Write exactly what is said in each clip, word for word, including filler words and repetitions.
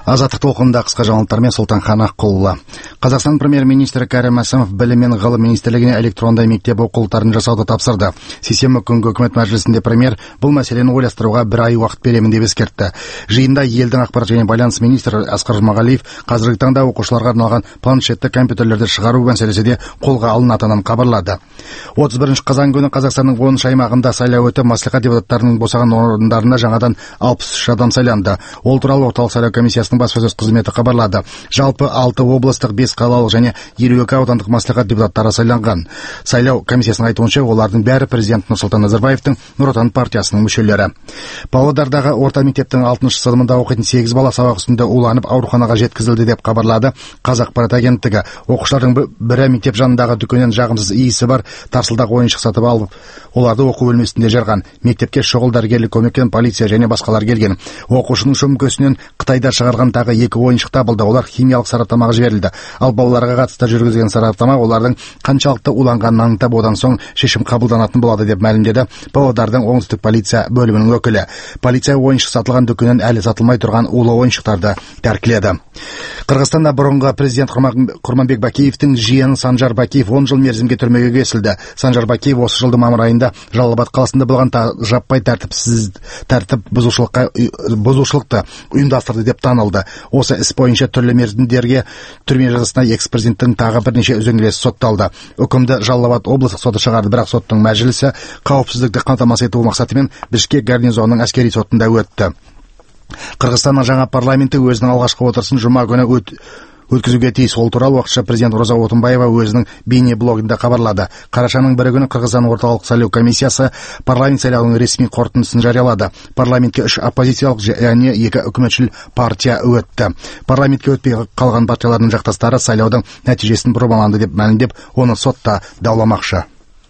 Азаттық толқынында қысқа жаңалықтармен Сұлтанхан Аққұлова. Қазақстан премьер-министрі Кәрім Мәсімов білім мен ғылым министрлігіне электронды мектеп оқулықтарын жасауды тапсырды. Сейсенбі күнгі үкімет мәжілісінде премьер бұл мәселені ойластыруға бір ай уақыт беремін деп ескертті. Жиында елдің ақпарат және байланыс министрі Асқар Жұмағалиев қазіргі таңда оқушыларға арналған планшетті компьютерлерді шығару мәселесі де қолға алынатынын хабарлады. отыз бірінші қазан күні Қазақстанның он үш аймағында сайлау өтіп, мәслихат депутаттарының босаған орындарына жаңадан алпыс үш адам сайланды. Ол туралы орталық сайлау комиссиясының баспасөз қызметі хабарлады. Жалпы алты облыстық, бес қалалық және елу екі аудандық мәслихат депутаттары сайланған. Сайлау комиссиясының айтуынша, олардың бәрі президент Нұрсұлтан Назарбаевтың Нұр Отан партиясының мүшелері. Павлодардағы орта мектептің алтыншы сыныбында оқитын сегіз бала сабақ үстінде уланып ауруханаға жеткізілді деп хабарлады Қазақпарат агенттігі. Оқушылардың бірі мектеп жанындағы дүкеннен жағымсыз иісі бар тарсылдақ ойыншық сатып алып, оларды оқу бөлмесінде жарған. Мектепке шұғыл дәрігерлік көмекпен полиция және басқалар келген. Оқушының шөмкесінен Қытайда шығарған тағы екі ойыншық табылды. Олар химиялық сараптамаға жіберілді. Ал балаларға қатысты жүргізген сараптама олардың қаншалықты уланғанын анықтап, одан соң шешім қабылданатын болады деп мәлімдеді Павлодардың оңтүстік полиция бөлімінің өкілі. Полиция ойыншық сатылған дүкеннен әлі сатылмай тұрған улы ойыншықтарды тәркіледі. Қырғызстанда бұрынғы президент Құрманбек Бакиевтің жиені Санжар Бакиев он жыл мерзімге түрмеге кесілді. Санжар Бакиев осы жылдың мамыр айында Жалал-Абад қаласында болған жаппай тәртіпсіз тәртіп бұзушылыққа бұзушылықты ұйымдастырды деп танылды. Осы іс бойынша түрлі мерзімдерге түрме жазасына экс-президенттің тағы бірнеше үзеңгілесі сотталды. Үкімді Жалал-Абад облыстық соты шығарды, бірақ соттың мәжілісі қауіпсіздікті қамтамасыз ету мақсатымен Бішкек гарнизонының әскери сотында өтті. Қырғызстанның жаңа парламенті өзінің алғашқы отырысын жұма күні өт өткізуге тиіс. Ол туралы уақытша президент Роза Отынбаева өзінің бейне блогында хабарлады. Қарашаның бірі күні Қырғызстан орталық сайлау комиссиясы парламент сайлауының ресми қорытындысын жариялады. Парламентке үш оппозициялық және екі үкіметшіл партия өтті. Парламентке өтпей қалған партиялардың жақтастары сайлаудың нәтижесін бұрмаланды деп мәлімдеп, оны сотта дауламақшы.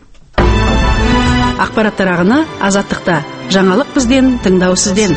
Ақпараттар ағыны Азаттықта. Жаңалық бізден, тыңдау сізден.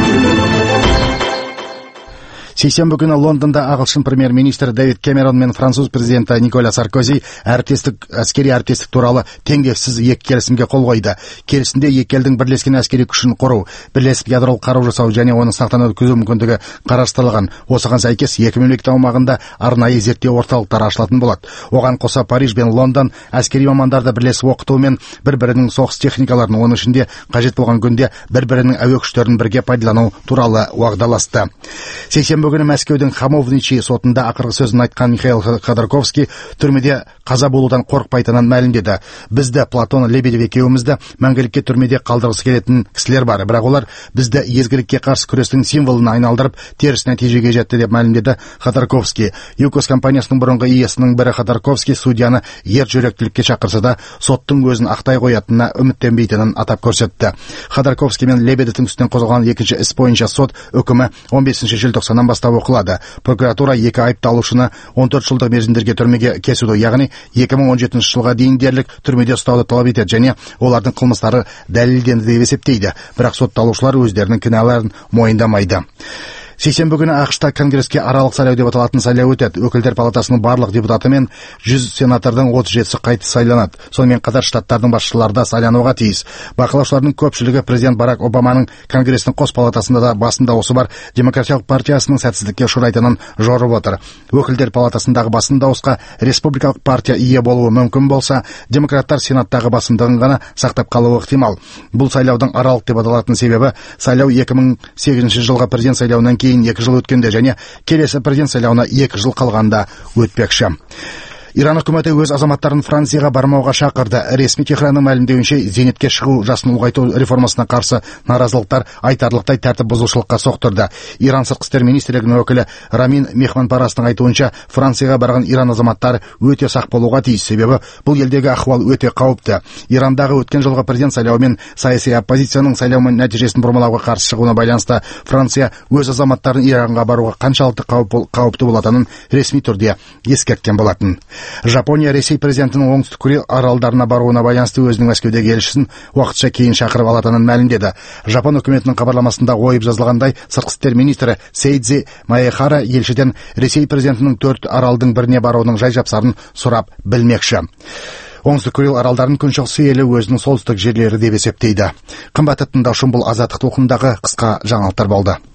Сейсенбі күні Лондонда ағылшын премьер-министрі Дэвид Кэмерон мен француз президенті Николя Саркози әріптестік әскери әріптестік туралы теңдессіз екі келісімге қол қойды. Келісімде екі елдің бірлескен әскери күшін құру, бірлесіп ядролық қару жасау және оны сынақтан өткізу мүмкіндігі қарастырылған. Осыған сәйкес екі мемлекет аумағында арнайы зерттеу орталықтары ашылатын болады. Оған қоса Париж бен Лондон әскери мамандарды бірлесіп оқыту мен бір-бірінің соғыс техникаларын, оның ішінде қажет болған күнде бір-бірінің әуе күштерін бірге пайдалану туралы уағдаласты. Сейсенбі бүгін Мәскеудің Хамовничий сотында ақырғы сөзін айтқан Михаил Ходорковский түрмеде қаза болудан қорықпайтынын мәлімдеді. Бізді, Платон Лебедев екеумізді мәңгілікке түрмеде қалдырғысы келетін кісілер бар, бірақ олар бізді езгілікке қарсы күрестің символына айналдырып теріс нәтижеге жетті деп мәлімдеді Ходорковский. ЮКОС компаниясының бұрынғы иесінің бірі Ходорковский судьяны ер жүректілікке шақырса да, соттың өзін ақтай қоятынына үміттенбейтінін атап көрсетті. Ходорковский мен Лебедевтің үстінен қозғалған екінші іс бойынша сот үкімі он бесінші желтоқсаннан бастап оқылады. Прокуратура екі айыпталушыны он төрт жылдық мерзімдерге түрмеге кесуді, яғни екі мың он жетінші жылға дейін дерлік түрмеде ұстауды талап етеді және олардың қылмыстары дәлелденді деп есептейді. Бірақ сотталушылар өздерінің кінәларын мойындамайды. Сейсенбі күні ақш-та Конгреске аралық сайлау деп аталатын сайлау өтеді. Өкілдер палатасының барлық депутаты мен жүз сенатордың отыз жетісі қайта сайланады. Сонымен қатар штаттардың басшылары да сайлануға тиіс. Бақылаушылардың көпшілігі президент Барак Обаманың Конгрестің қос палатасында да басын дауысы бар Демократиялық партиясының сәтсіздікке ұшырайтынын жорып отыр. Өкілдер палатасындағы басын дауысқа Республикалық партия ие болуы мүмкін болса, демократтар сенаттағы басымдығын ғана сақтап қалуы ықтимал. Бұл сайлаудың аралық деп аталатын себебі сайлау екі мың сегізінші жылғы президент сайлауынан кейін екі жыл өткенде және келесі президент сайлауына екі жыл қалғанда өтпекші. Иран үкіметі өз азаматтарын Францияға бармауға шақырды. Ресми Техранның мәлімдеуінше, зейнетке шығу жасын ұлғайту реформасына қарсы наразылықтар айтарлықтай тәртіп бұзушылыққа соқтырды. Иран сыртқы істер министрлігінің өкілі Рамин Мехманпарастың айтуынша, Францияға барған Иран азаматтары өте сақ болуға тиіс, себебі бұл елдегі ахуал өте қауіпті. Ирандағы өткен жылғы президент сайлауы мен саяси оппозицияның сайлау нәтижесін бұрмалауға қарсы шығуына байланысты Франция өз азаматтарын Иранға баруға қаншалықты қауіпті болатынын ресми түрде ескерткен болатын. Жапония Ресей президентінің оңтүстік Курил аралдарына баруына байланысты өзінің Мәскеудегі елшісін уақытша кейін шақырып алатынын мәлімдеді. Жапон үкіметінің хабарламасында ойып жазылғандай, сыртқы істер министрі Сейдзи Маэхара елшіден Ресей президентінің төрт аралдың біріне баруының жай-жапсарын сұрап білмекші. Оңтүстік Курил аралдарын күншығысы елі өзінің солтүстік жерлері деп есептейді. Қымбатты тыңдаушым, бұл Азаттық толқынындағы қысқа жаңалықтар болды.